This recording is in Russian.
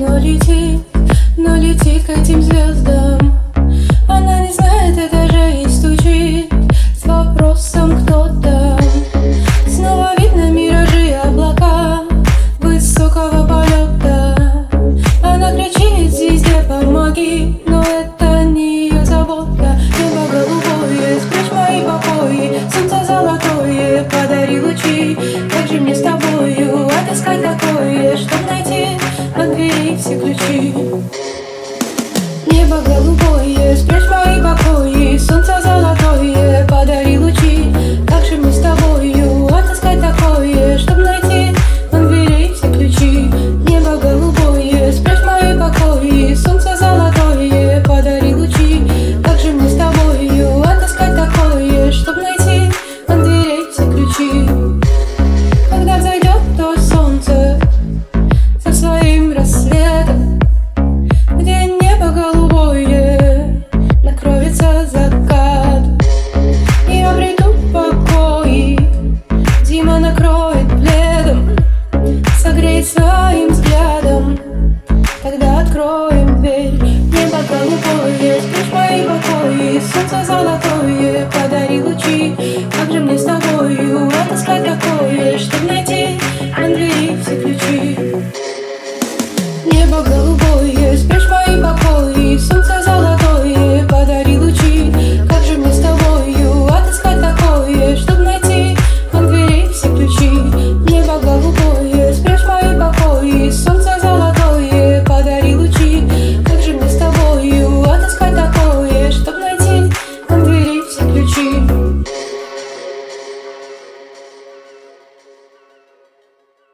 но летит к этим звездам. Она не знает этажей и стучит с вопросом, кто там. Снова видно миражи и облака высокого полета. Она кричит звезде: помоги, но это не ее забота. Небо голубое, спрячь мои покои, солнце золотое, подари лучи. Как же мне с тобою отыскать такое, чтоб найти от двери все ключи? Небо голубое, спрячь мои покои, солнце золотое, подари лучи. Как же мне с тобою отыскать такое, чтоб найти от двери все ключи? Небо голубое, спрячь мои покои, солнце золотое, подари лучи. Как же мне с тобою отыскать такое, чтоб найти от дверей все ключи? Когда взойдет то солнце со своим рассветом, где небо голубое накроется закат, и обрету покой, зима накроет пледом, согреет своим взглядом. Тогда откроем дверь. Небо голубое, спрячь мои покои, солнце золотое, подари лучи. Как же мне с тобою отыскать такое, чтоб найти от двери